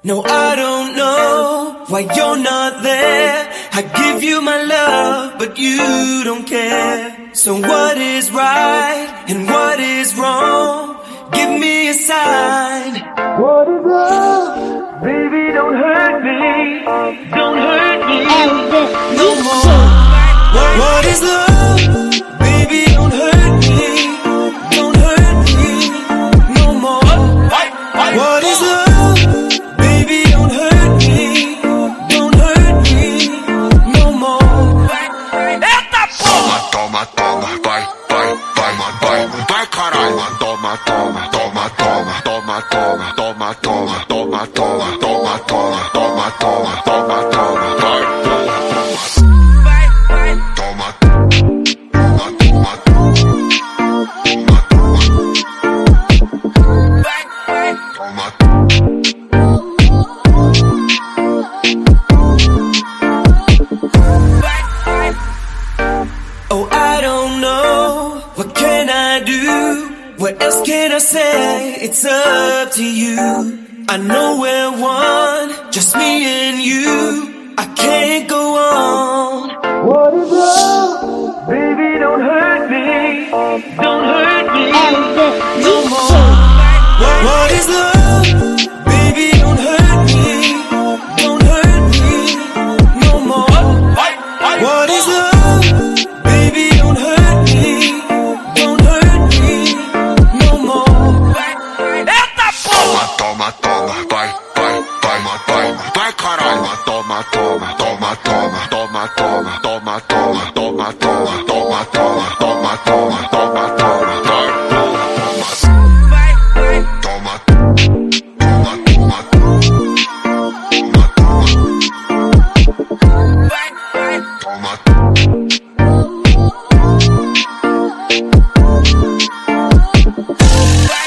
No, I don't know why you're not there. I give you my love, but you don't care. So what is right and what is wrong? Give me a sign. What is love? Baby, don't hurt me. Don't hurt me no more. What is love? Baby, don't hurt me. Don't hurt me no more. What is love? Baby, don't hurt me. Don't hurt me no more. Eita porra! Toma, toma, vai, vai, vai, vai, vai, caralho. Toma, toma, toma, toma, toma, toma, toma, toma, toma, toma, toma, toma, toma, toma, toma, toma, vai, vai, vai, toma, toma, toma, toma, toma, vai, vai, toma. Oh, I don't know, what can I do? What else can I say? It's up to you. I know we're one, just me and you. I can't go on. What is love? Baby, don't hurt me. Don't hurt me no more. What is love? Baby, don't hurt me. Don't hurt me no more. What is love? Toma, toma, vai, vai, vai, vai, vai, caralho. Toma, toma, toma, toma, toma, toma, toma, toma, toma, toma, toma, toma, toma, toma, toma, toma, vai, vai, vai, toma, toma, toma, toma, toma, vai, vai, toma.